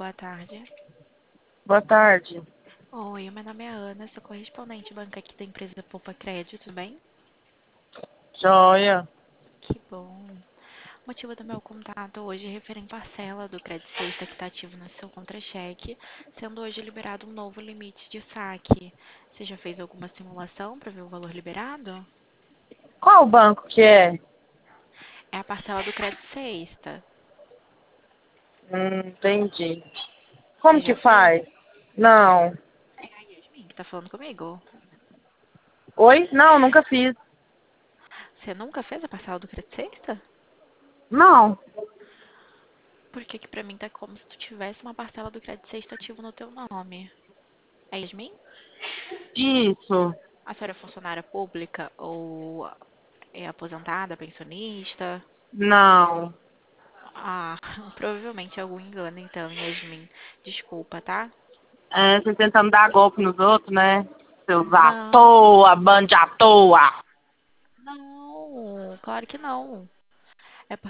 boa tarde. Boa tarde. Oi, meu nome é Ana, sou correspondente banca aqui da empresa Poupa Crédito, tudo bem? Joia. Que bom. O motivo do meu contato hoje é referente à parcela do crédito sexta que está ativo no seu contra-cheque, sendo hoje liberado um novo limite de saque. Você já fez alguma simulação para ver o valor liberado? Qual o banco que é? É a parcela do crédito sexta. Entendi. Você Como que já fez? faz? Não. É a Yasmin que tá falando comigo. Oi? Não, nunca fiz. Você nunca fez a parcela do crédito sexta? Não. Porque que pra mim tá como se tu tivesse uma parcela do crédito sexta ativo no teu nome. É Yasmin? Isso. A senhora é funcionária pública ou é aposentada, pensionista? Não. Ah, provavelmente algum engano então, Yasmin. Desculpa, tá? É, você tentando dar golpe nos outros, né? Seus à Não, toa, bando de à toa. não, claro que não.